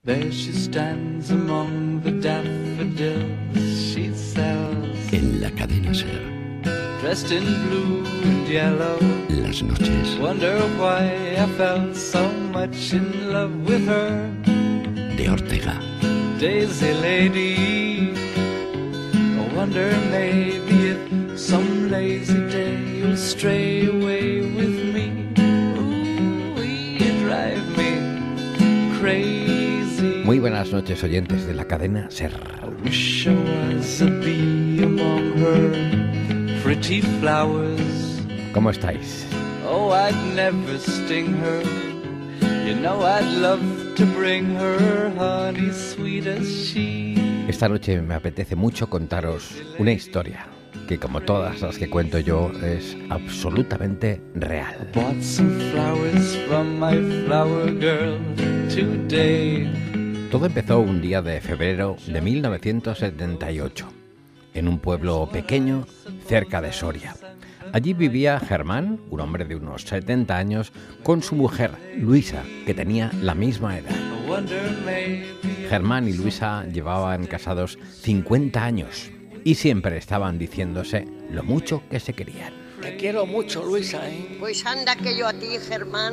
There she stands among the daffodils she sells. En la cadena SER. Dressed in blue and yellow. Las noches. Wonder why I fell so much in love with her. De Ortega. Daisy lady. I wonder maybe if some lazy day you'll stray away with me. Ooh, you drive me crazy. Muy buenas noches, oyentes de la cadena SER. I wish I was a bee among her pretty flowers. ¿Cómo estáis? Oh, I'd never sting her. You know I'd love to bring her honey sweet as she. Esta noche me apetece mucho contaros una historia que, como todas las que cuento yo, es absolutamente real. Bought some flowers from my flower girl today. Todo empezó un día de febrero de 1978, en un pueblo pequeño cerca de Soria. Allí vivía Germán, un hombre de unos 70 años, con su mujer, Luisa, que tenía la misma edad. Germán y Luisa llevaban casados 50 años y siempre estaban diciéndose lo mucho que se querían. Te quiero mucho, Luisa, ¿eh? Pues anda que yo a ti, Germán.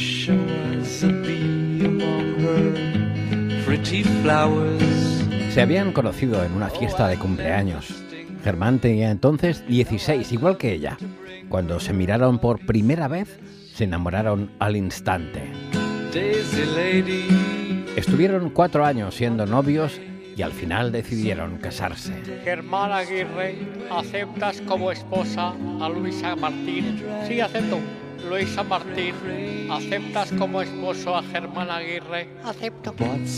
Se habían conocido en una fiesta de cumpleaños. Germán tenía entonces 16, igual que ella. Cuando se miraron por primera vez, se enamoraron al instante. Estuvieron 4 años siendo novios y al final decidieron casarse. Germán Aguirre, ¿aceptas como esposa a Luisa Martín? Sí, acepto. Luisa Martín, ¿aceptas como esposo a Germán Aguirre? Acepto.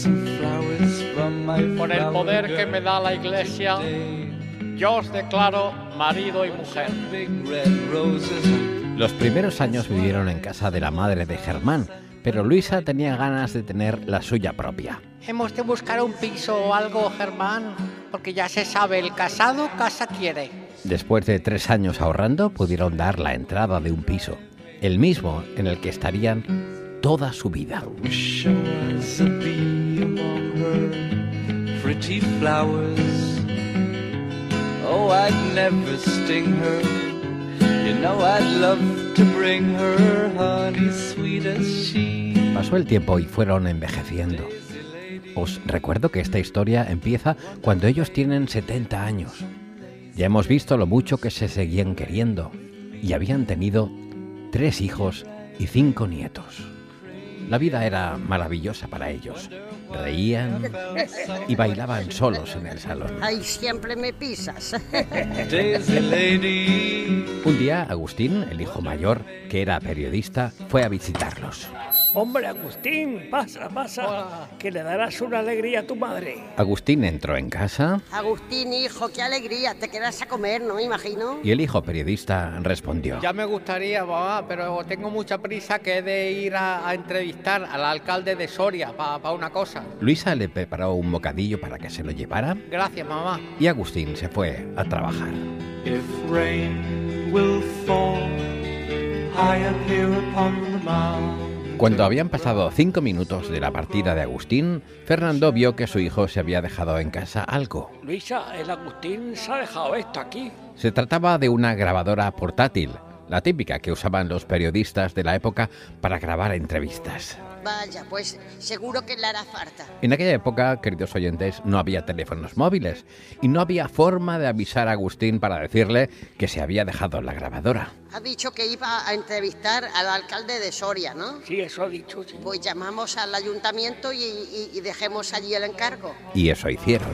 Por el poder que me da la Iglesia, yo os declaro marido y mujer. Los primeros años vivieron en casa de la madre de Germán, pero Luisa tenía ganas de tener la suya propia. Hemos de buscar un piso o algo, Germán, porque ya se sabe, el casado casa quiere. Después de 3 años ahorrando, pudieron dar la entrada de un piso, el mismo en el que estarían toda su vida. Oh, I'd never sting her. You know I'd love to bring her honey sweet as she. Pasó el tiempo y fueron envejeciendo. Os recuerdo que esta historia empieza cuando ellos tienen 70 años. Ya hemos visto lo mucho que se seguían queriendo y habían tenido 3 hijos y 5 nietos. La vida era maravillosa para ellos. Reían y bailaban solos en el salón. Ay, siempre me pisas. Un día, Agustín, el hijo mayor, que era periodista, fue a visitarlos. Hombre, Agustín, pasa. Hola. Que le darás una alegría a tu madre. Agustín entró en casa. Agustín, hijo, qué alegría. Te quedas a comer, ¿no? Me imagino. Y el hijo periodista respondió. Ya me gustaría, mamá, pero tengo mucha prisa que he de ir a entrevistar al alcalde de Soria para una cosa. Luisa le preparó un bocadillo para que se lo llevara. Gracias, mamá. Y Agustín se fue a trabajar. If rain will fall high up here upon the mountain. Cuando habían pasado 5 minutos de la partida de Agustín, Fernando vio que su hijo se había dejado en casa algo. Luisa, el Agustín se ha dejado esto aquí. Se trataba de una grabadora portátil, la típica que usaban los periodistas de la época para grabar entrevistas. Vaya, pues seguro que le hará falta. En aquella época, queridos oyentes, no había teléfonos móviles y no había forma de avisar a Agustín para decirle que se había dejado la grabadora. Ha dicho que iba a entrevistar al alcalde de Soria, ¿no? Sí, eso ha dicho, sí. Pues llamamos al ayuntamiento y dejemos allí el encargo. Y eso hicieron.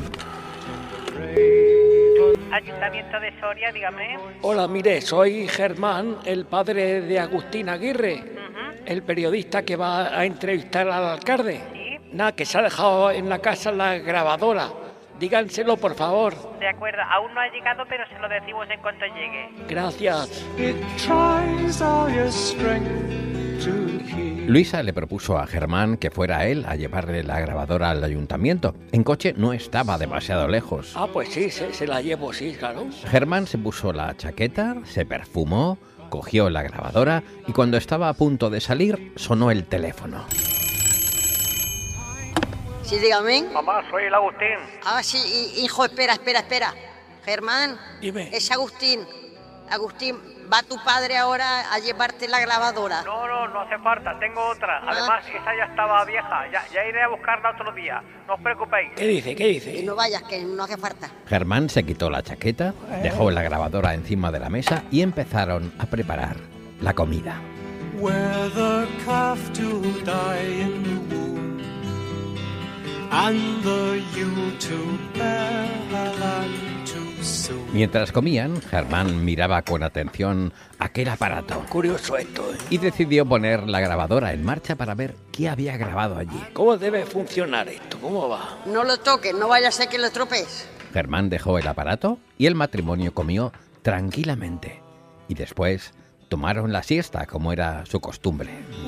Ayuntamiento de Soria, dígame. Hola, mire, soy Germán, el padre de Agustín Aguirre, el periodista que va a entrevistar al alcalde. Sí. Nada, que se ha dejado en la casa la grabadora. Díganselo, por favor. De acuerdo, aún no ha llegado, pero se lo decimos en cuanto llegue. Gracias. It tries all your strength to keep. Luisa le propuso a Germán que fuera él a llevarle la grabadora al ayuntamiento. En coche no estaba demasiado lejos. Ah, pues sí, se la llevo, sí, claro. Germán se puso la chaqueta, se perfumó, cogió la grabadora y cuando estaba a punto de salir, sonó el teléfono. Sí, dígame. Mamá, soy el Agustín. Ah, sí, hijo, espera. Germán, Dime. es Agustín. Agustín, va tu padre ahora a llevarte la grabadora. No hace falta, tengo otra. Además, esa ya estaba vieja. Ya iré a buscarla otro día. No os preocupéis. ¿Qué dice? Que no vayas, que no hace falta. Germán se quitó la chaqueta, dejó la grabadora encima de la mesa y empezaron a preparar la comida. Where the calf do die in the womb, and the ewe to bear her lamb too soon. Mientras comían, Germán miraba con atención aquel aparato Curioso esto, ¿eh? y decidió poner la grabadora en marcha para ver qué había grabado allí. ¿Cómo debe funcionar esto? ¿Cómo va? No lo toques, no vaya a ser que lo estropees. Germán dejó el aparato y el matrimonio comió tranquilamente. Y después tomaron la siesta, como era su costumbre.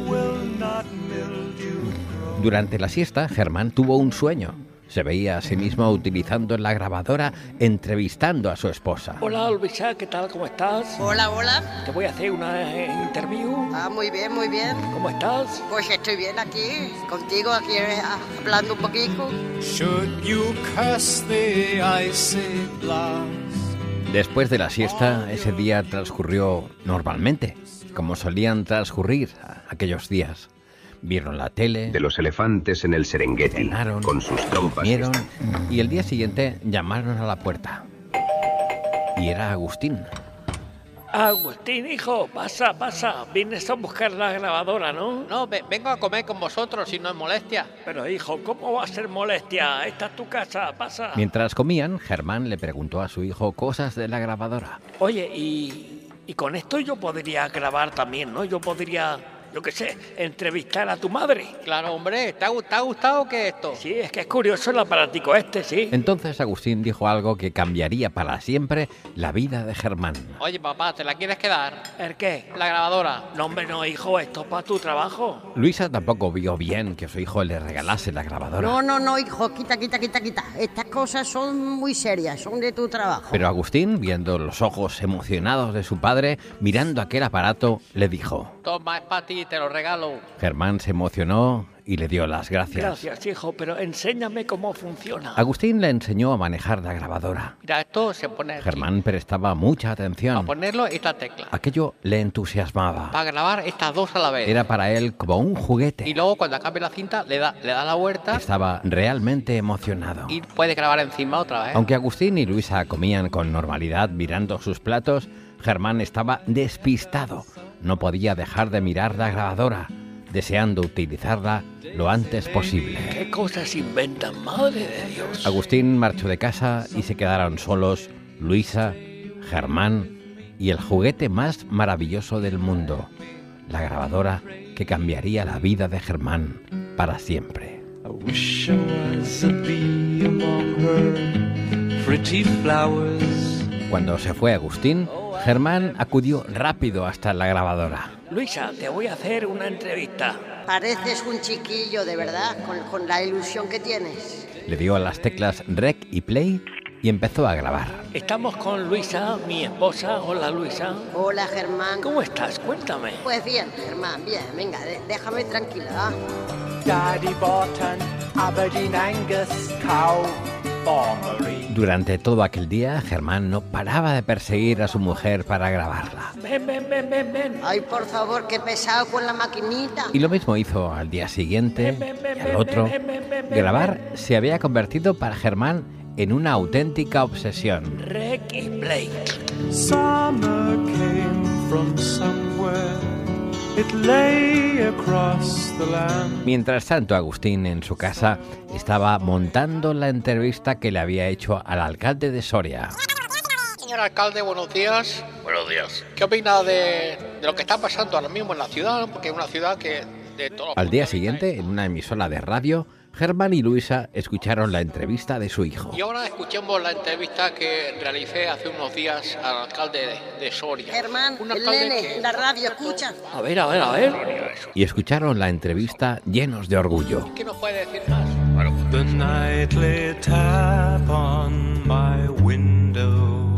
Durante la siesta, Germán tuvo un sueño. Se veía a sí mismo utilizando la grabadora, entrevistando a su esposa. Hola, Luisa, ¿qué tal? ¿Cómo estás? Hola. Te voy a hacer una interview. Ah, muy bien. ¿Cómo estás? Pues estoy bien aquí, contigo, aquí hablando un poquito. Should you curse the icy blast? Después de la siesta, ese día transcurrió normalmente, como solían transcurrir aquellos días. Vieron la tele, De los elefantes en el Serengeti, cenaron, con sus trompas. comieron y el día siguiente llamaron a la puerta. Y era Agustín. Agustín, hijo, pasa. Vienes a buscar la grabadora, ¿no? No, vengo a comer con vosotros si no es molestia. Pero, hijo, ¿cómo va a ser molestia? Esta es tu casa, pasa. Mientras comían, Germán le preguntó a su hijo cosas de la grabadora. Oye, y con esto yo podría grabar también, ¿no? Yo podría, yo qué sé, entrevistar a tu madre. Claro, hombre, ¿te ha gustado qué esto? Sí, es que es curioso el aparatico este, sí. Entonces Agustín dijo algo que cambiaría para siempre la vida de Germán. Oye, papá, ¿te la quieres quedar? ¿El qué? La grabadora. No, hombre, no, hijo, esto es para tu trabajo. Luisa tampoco vio bien que su hijo le regalase la grabadora. No, hijo, quita. Estas cosas son muy serias, son de tu trabajo. Pero Agustín, viendo los ojos emocionados de su padre, mirando aquel aparato, le dijo. Toma, es para ti, te lo regalo. Germán se emocionó y le dio las gracias. Gracias, hijo, pero enséñame cómo funciona. Agustín le enseñó a manejar la grabadora. Mira, esto se pone aquí. Germán prestaba mucha A atención. ponerlo esta tecla. Aquello le entusiasmaba. Para grabar estas dos a la vez. Era para él como un Y juguete. luego cuando acabe la cinta le da la vuelta Estaba realmente emocionado. y puede grabar encima otra vez. Aunque Agustín y Luisa comían con normalidad mirando sus platos, Germán estaba despistado. No podía dejar de mirar la grabadora, deseando utilizarla lo antes posible. ¿Qué cosas inventan, madre de Dios? Agustín marchó de casa y se quedaron solos Luisa, Germán y el juguete más maravilloso del mundo, la grabadora que cambiaría la vida de Germán para siempre. I wish I was a bee among her pretty flowers. Cuando se fue Agustín, Germán acudió rápido hasta la grabadora. Luisa, te voy a hacer una entrevista. Pareces un chiquillo, de verdad, con la ilusión que tienes. Le dio a las teclas Rec y Play y empezó a grabar. Estamos con Luisa, mi esposa. Hola, Luisa. Hola, Germán. ¿Cómo estás? Cuéntame. Pues bien, Germán, bien. Venga, déjame tranquila, ¿ah? Daddy bought an Aberdeen Angus cow for Marie. Durante todo aquel día, Germán no paraba de perseguir a su mujer para grabarla. Ven. Ay, por favor, qué pesado con la maquinita. Y lo mismo hizo al día siguiente y al otro. Grabar se había convertido para Germán en una auténtica obsesión. Rec y play. Summer came from somewhere. It lay across the land. Mientras tanto, Agustín en su casa estaba montando la entrevista que le había hecho al alcalde de Soria. Señor alcalde, buenos días. Buenos días. ¿Qué opina de lo que está pasando ahora mismo en la ciudad? Porque es una ciudad que de todos los Al día puntos de vista siguiente, en una emisora de radio, Germán y Luisa escucharon la entrevista de su hijo. Y ahora escuchemos la entrevista que realicé hace unos días al alcalde de Soria. Germán, Un el alcalde nene, que- la radio, escucha. A ver. Y escucharon la entrevista llenos de orgullo. ¿Qué nos puede decir más? The nightly tap on my window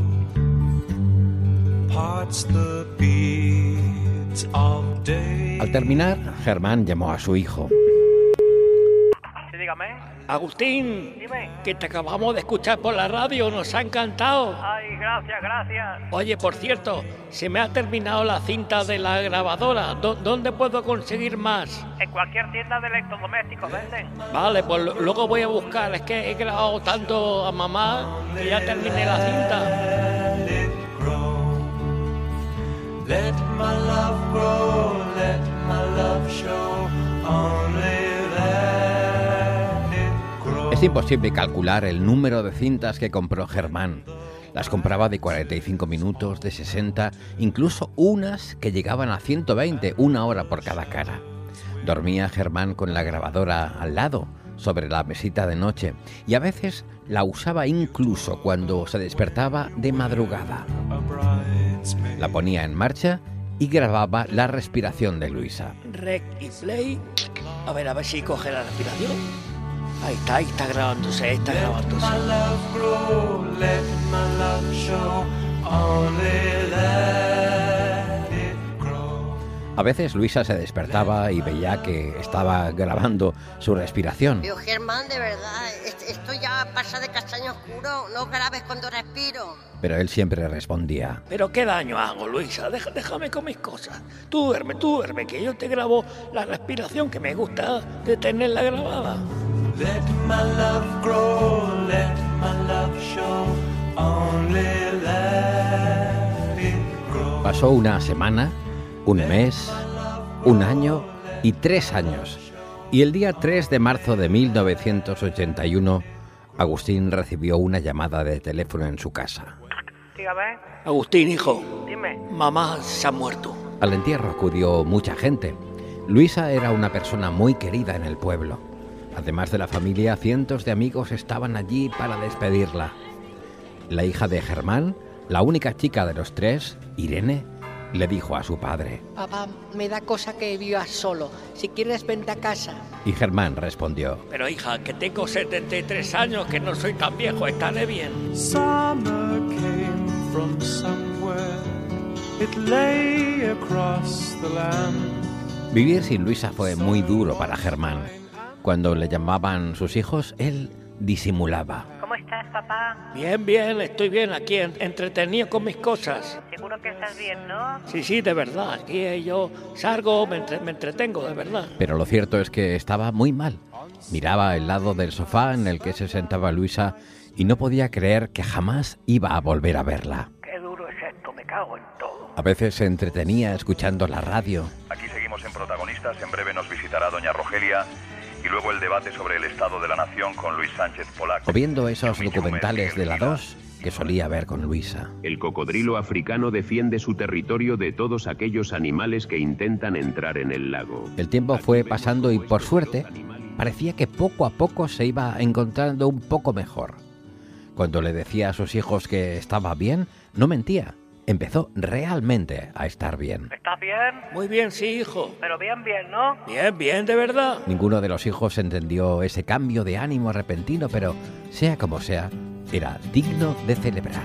parts the beads of day. Al terminar, Germán llamó a su hijo. Sí, dígame. Agustín, Dime. que te acabamos de escuchar por la radio, nos ha encantado. Ay, gracias, gracias. Oye, por cierto, se me ha terminado la cinta de la grabadora. ¿Dónde puedo conseguir más? En cualquier tienda de electrodomésticos venden. Vale, pues luego voy a buscar. Es que he grabado tanto a mamá que ya terminé la cinta. Let it grow. Let my love grow. Let my love show. Only let it grow. Es imposible calcular el número de cintas que compró Germán. Las compraba de 45 minutos, de 60, incluso unas que llegaban a 120, una hora por cada cara. Dormía Germán con la grabadora al lado, sobre la mesita de noche, y a veces la usaba incluso cuando se despertaba de madrugada. La ponía en marcha y grababa la respiración de Luisa. Rec y play. A ver si coge la respiración. Ahí está grabándose, Let my love grow. Let my love show. Only let it grow. A veces Luisa se despertaba y veía que estaba grabando su respiración. Pero Germán, de verdad, esto ya pasa de castaño oscuro. No grabes cuando respiro. Pero él siempre respondía: Pero qué daño hago, Luisa, déjame con mis cosas. Tú duerme, que yo te grabo la respiración, que me gusta de tenerla grabada. Let my love grow. Let my love show. Only let it grow. Pasó una semana, un mes, un año y 3 años. Y el día 3 de marzo de 1981, Agustín recibió una llamada de teléfono en su casa. Dígame. Agustín, hijo, Dime. mamá se ha muerto. Al entierro acudió mucha gente. Luisa era una persona muy querida en el pueblo. Además de la familia, cientos de amigos estaban allí para despedirla. La hija de Germán, la única chica de los 3, Irene, le dijo a su padre. Papá, me da cosa que vivas solo. Si quieres, vente a casa. Y Germán respondió: Pero hija, que tengo 73 años, que no soy tan viejo, estaré bien. Summer came from somewhere. It lay across the land. Vivir sin Luisa fue muy duro para Germán. Cuando le llamaban sus hijos, él disimulaba. ¿Cómo estás, papá? Bien, estoy bien aquí, entretenido con mis cosas. Seguro que estás bien, ¿no? Sí, de verdad, aquí yo salgo, me entretengo, de verdad. Pero lo cierto es que estaba muy mal. Miraba el lado del sofá en el que se sentaba Luisa y no podía creer que jamás iba a volver a verla. Qué duro es esto, me cago en todo. A veces se entretenía escuchando la radio. Aquí seguimos en Protagonistas, en breve nos visitará doña Rogelia y luego el debate sobre el estado de la nación con Luis Sánchez Polaco. O viendo esos documentales de la 2 que solía ver con Luisa. El cocodrilo africano defiende su territorio de todos aquellos animales que intentan entrar en el lago. El tiempo fue pasando y, por suerte, parecía que poco a poco se iba encontrando un poco mejor. Cuando le decía a sus hijos que estaba bien, no mentía. Empezó realmente a estar bien. ¿Estás bien? Muy bien, sí, hijo. Pero bien, ¿no? Bien, de verdad. Ninguno de los hijos entendió ese cambio de ánimo repentino, pero sea como sea, era digno de celebrar.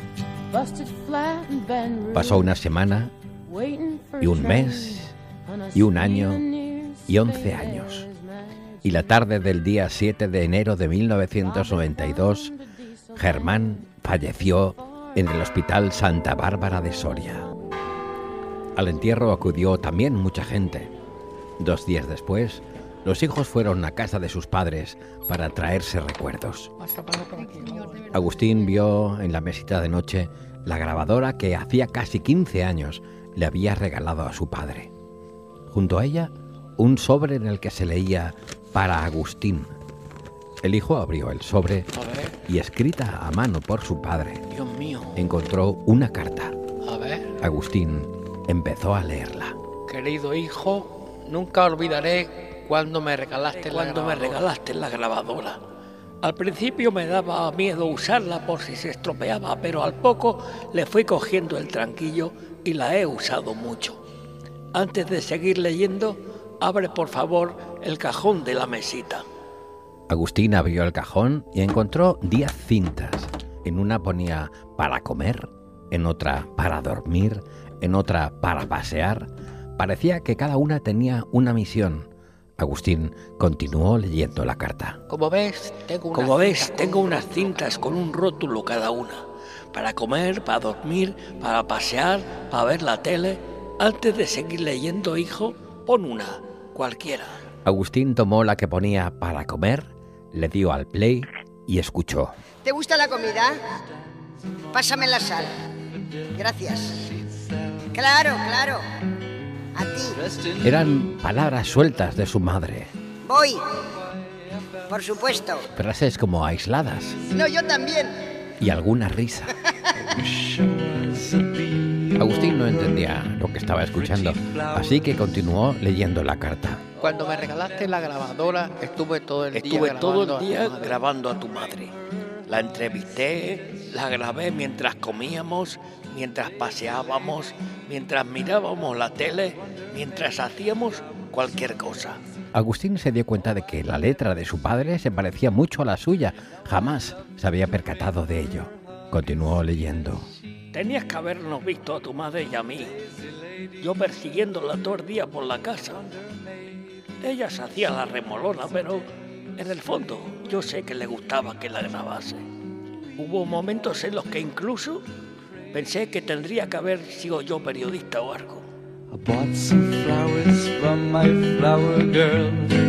Pasó una semana, y un mes, y un año, y 11 años. Y la tarde del día 7 de enero de 1992, Germán falleció en el Hospital Santa Bárbara de Soria. Al entierro acudió también mucha gente. 2 días después, los hijos fueron a casa de sus padres para traerse recuerdos. Agustín vio en la mesita de noche la grabadora que hacía casi 15 años le había regalado a su padre. Junto a ella, un sobre en el que se leía «Para Agustín». El hijo abrió el sobre y, escrita a mano por su padre, Dios mío. encontró una carta. A ver. Agustín empezó a leerla. Querido hijo, nunca olvidaré cuando me regalaste la grabadora. Al principio me daba miedo usarla por si se estropeaba, pero al poco le fui cogiendo el tranquillo y la he usado mucho. Antes de seguir leyendo, abre por favor el cajón de la mesita. Agustín abrió el cajón y encontró 10 cintas. En una ponía «para comer», en otra «para dormir», en otra «para pasear». Parecía que cada una tenía una misión. Agustín continuó leyendo la carta. Como ves, tengo unas cintas con un rótulo cada una. Para comer, para dormir, para pasear, para ver la tele. Antes de seguir leyendo, hijo, pon una, cualquiera. Agustín tomó la que ponía para comer, le dio al play y escuchó. ¿Te gusta la comida? Pásame la sal. Gracias. Claro. A ti. Eran palabras sueltas de su madre. Voy. Por supuesto. Frases como aisladas. No, yo también. Y alguna risa. Agustín no entendía lo que estaba escuchando, así que continuó leyendo la carta. Cuando me regalaste la grabadora, estuve todo el día grabando a tu madre. La entrevisté, la grabé mientras comíamos, mientras paseábamos, mientras mirábamos la tele, mientras hacíamos cualquier cosa. Agustín se dio cuenta de que la letra de su padre se parecía mucho a la suya. Jamás se había percatado de ello. Continuó leyendo. Tenías que habernos visto a tu madre y a mí. Yo persiguiéndola todo el día por la casa. Ella se hacía la remolona, pero en el fondo yo sé que le gustaba que la grabase. Hubo momentos en los que incluso pensé que tendría que haber sido yo periodista o algo. I bought some flowers from my flower girl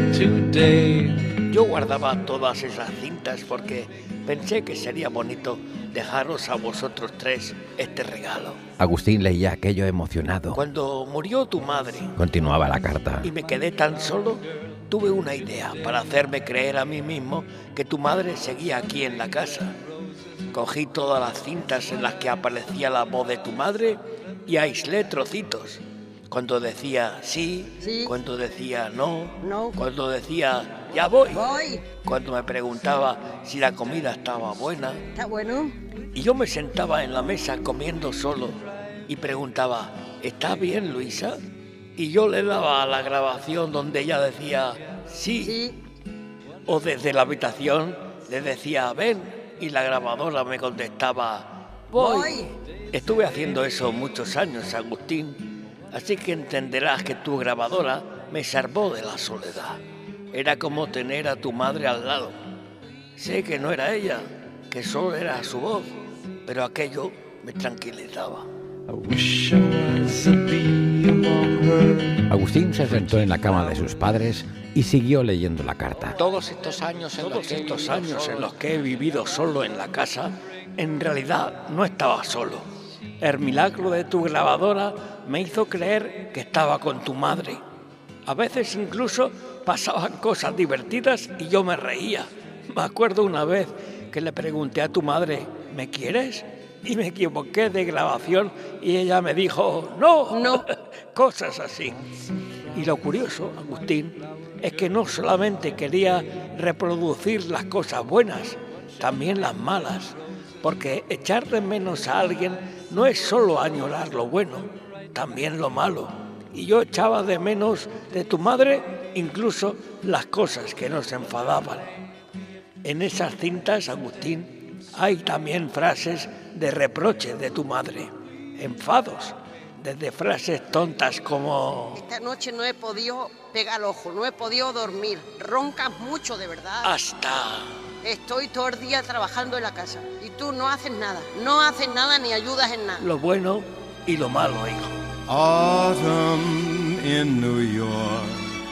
today. Yo guardaba todas esas cintas porque pensé que sería bonito dejaros a vosotros tres este regalo. Agustín leía aquello emocionado. Cuando murió tu madre, continuaba la carta, y me quedé tan solo, tuve una idea para hacerme creer a mí mismo que tu madre seguía aquí en la casa. Cogí todas las cintas en las que aparecía la voz de tu madre y aislé trocitos. Cuando decía sí, cuando decía no, cuando decía ya voy, cuando me preguntaba si la comida estaba buena. ¿Está bueno? Y yo me sentaba en la mesa comiendo solo y preguntaba, ¿está bien, Luisa? Y yo le daba a la grabación donde ella decía sí. O desde la habitación le decía ven y la grabadora me contestaba voy. Estuve haciendo eso muchos años, Agustín. Así que entenderás que tu grabadora me salvó de la soledad. Era como tener a tu madre al lado. Sé que no era ella, que solo era su voz, pero aquello me tranquilizaba. Agustín se sentó en la cama de sus padres y siguió leyendo la carta. Todos estos años en los que he vivido solo en la casa, en realidad no estaba solo. El milagro de tu grabadora me hizo creer que estaba con tu madre. A veces incluso pasaban cosas divertidas y yo me reía. Me acuerdo una vez que le pregunté a tu madre, ¿me quieres? Y me equivoqué de grabación y ella me dijo, no. Cosas así. Y lo curioso, Agustín, es que no solamente quería reproducir las cosas buenas, también las malas. Porque echar de menos a alguien no es solo añorar lo bueno, también lo malo. Y yo echaba de menos de tu madre incluso las cosas que nos enfadaban. En esas cintas, Agustín, hay también frases de reproche de tu madre, enfados, desde frases tontas como... Esta noche no he podido pegar el ojo, no he podido dormir, roncas mucho de verdad. Hasta... Estoy todo el día trabajando en la casa y tú no haces nada ni ayudas en nada. Lo bueno y lo malo, hijo. Autumn in New York.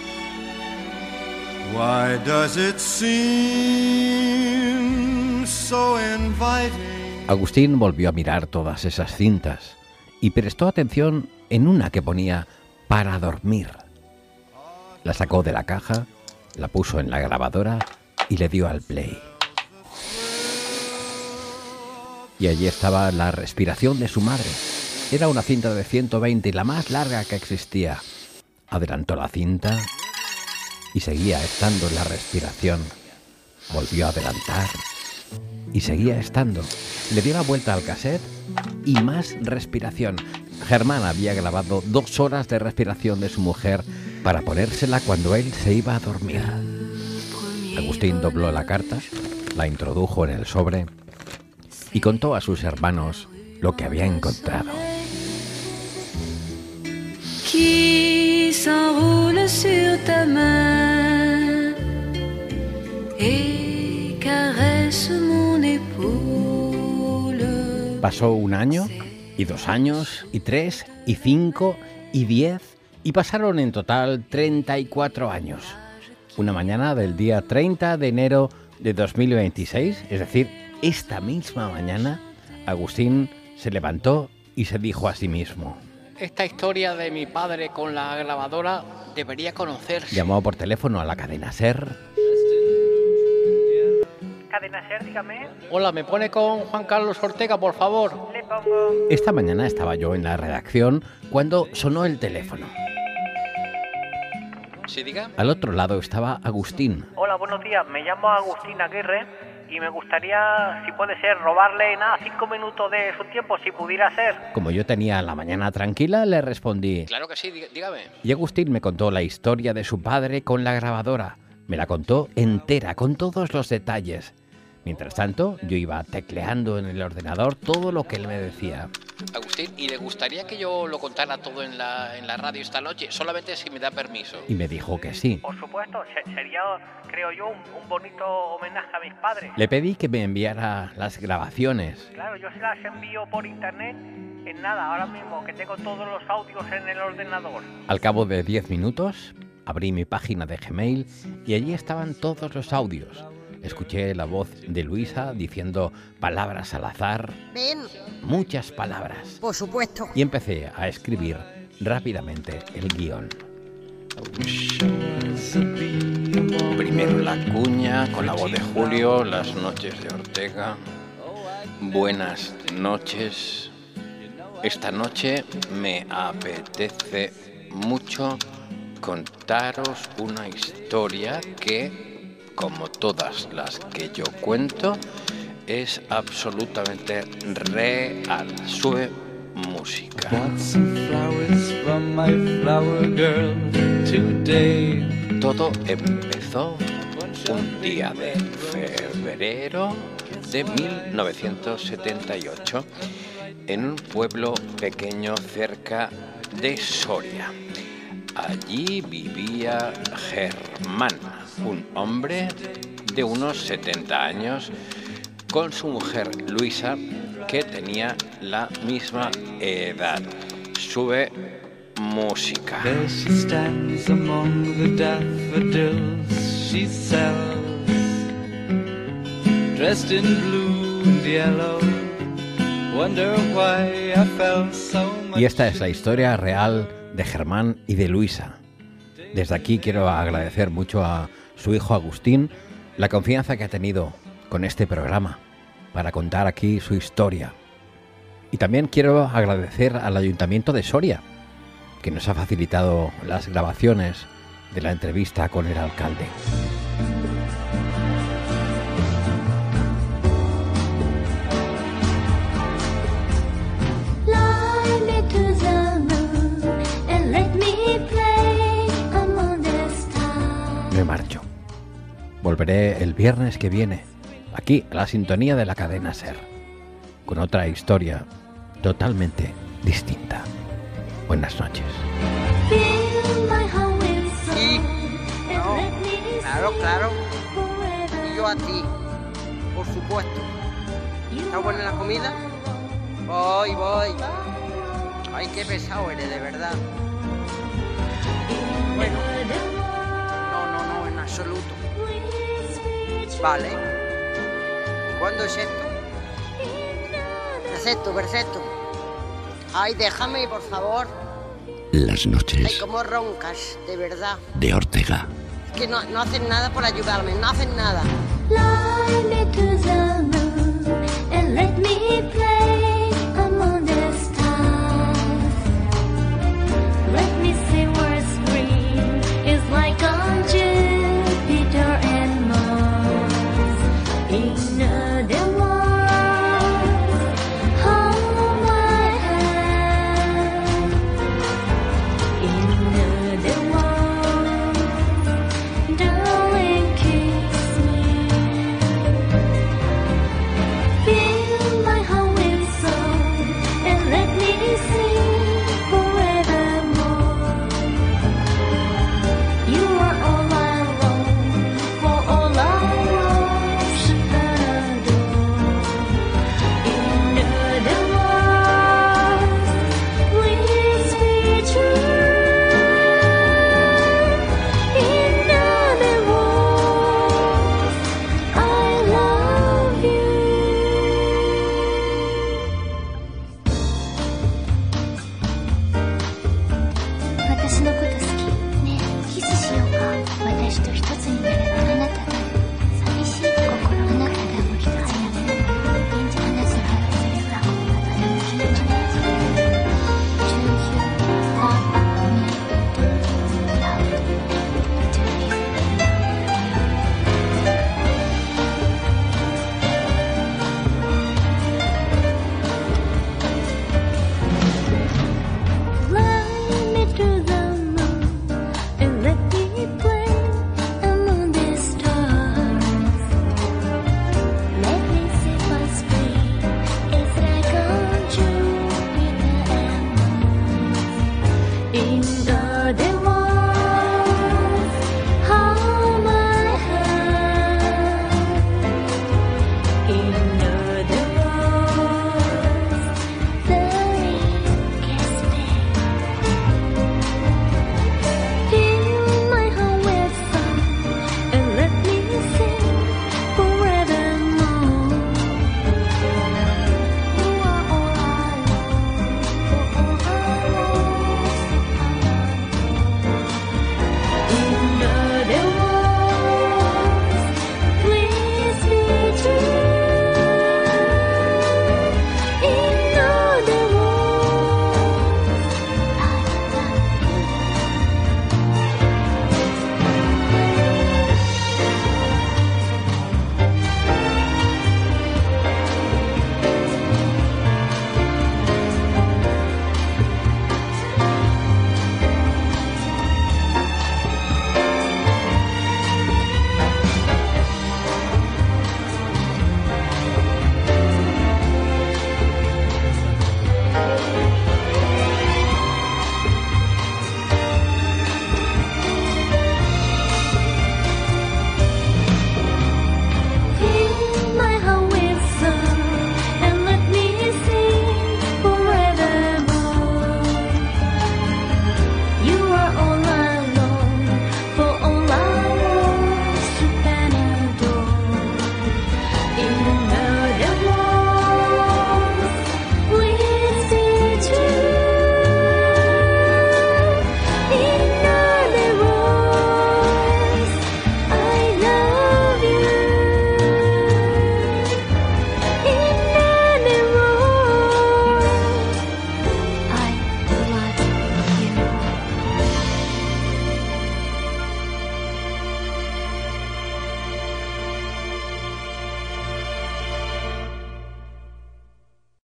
Why does it seem so inviting? Agustín volvió a mirar todas esas cintas y prestó atención en una que ponía para dormir. La sacó de la caja, la puso en la grabadora y le dio al play. Y allí estaba la respiración de su madre. Era una cinta de 120 y la más larga que existía. Adelantó la cinta y seguía estando la respiración. Volvió a adelantar y seguía estando. Le dio la vuelta al cassette y más respiración. Germán había grabado 2 horas de respiración de su mujer para ponérsela cuando él se iba a dormir. Agustín dobló la carta, la introdujo en el sobre y contó a sus hermanos lo que había encontrado. Qui s'enroule sur ta main. Pasó 1 año, y 2 años, y 3, y 5, y 10, y pasaron en total 34 años. Una mañana del día 30 de enero de 2026, es decir, esta misma mañana, Agustín se levantó y se dijo a sí mismo: Esta historia de mi padre con la grabadora debería conocerse. Llamó por teléfono a la cadena SER. Cadena SER, dígame. Hola, ¿me pone con Juan Carlos Ortega, por favor? Le pongo. Esta mañana estaba yo en la redacción cuando sonó el teléfono. ¿Sí, diga? Al otro lado estaba Agustín. Hola, buenos días. Me llamo Agustín Aguirre y me gustaría, si puede ser, robarle 5 minutos de su tiempo, si pudiera ser. Como yo tenía la mañana tranquila, le respondí. Claro que sí, dígame. Y Agustín me contó la historia de su padre con la grabadora. Me la contó entera, con todos los detalles. Mientras tanto, yo iba tecleando en el ordenador todo lo que él me decía. Agustín, ¿y le gustaría que yo lo contara todo en la radio esta noche? Solamente si me da permiso. Y me dijo que sí. Por supuesto, sería, creo yo, un bonito homenaje a mis padres. Le pedí que me enviara las grabaciones. Claro, yo se las envío por internet en nada, ahora mismo, que tengo todos los audios en el ordenador. Al cabo de 10 minutos, abrí mi página de Gmail y allí estaban todos los audios. Escuché la voz de Luisa diciendo palabras al azar. Ven. Muchas palabras. Por supuesto. Y empecé a escribir rápidamente el guión. Primero la cuña con la voz de Julio, las noches de Ortega. Buenas noches. Esta noche me apetece mucho contaros una historia que, como todas las que yo cuento, es absolutamente real. Sube música. Todo empezó un día de febrero de 1978 en un pueblo pequeño cerca de Soria. Allí vivía Germán, un hombre de unos 70 años, con su mujer Luisa, que tenía la misma edad. Sube música. There she stands among the daffodils she sells, dressed in blue and yellow. Wonder why I felt so much. Y esta es la historia real de Germán y de Luisa. Desde aquí quiero agradecer mucho a su hijo Agustín la confianza que ha tenido con este programa para contar aquí su historia. Y también quiero agradecer al Ayuntamiento de Soria, que nos ha facilitado las grabaciones de la entrevista con el alcalde. Me marcho. Volveré el viernes que viene, aquí a la sintonía de la cadena SER, con otra historia totalmente distinta. Buenas noches. Sí. No. Claro. Y yo a ti, por supuesto. ¿Está buena la comida? Voy. Ay, qué pesado eres, de verdad. Bueno. No, en absoluto. Vale. ¿Y cuándo es esto? Perfecto. Ay, déjame, por favor. Las noches. Ay, cómo roncas, de verdad. De Ortega. Es que no hacen nada por ayudarme, no hacen nada. Fly me to the moon.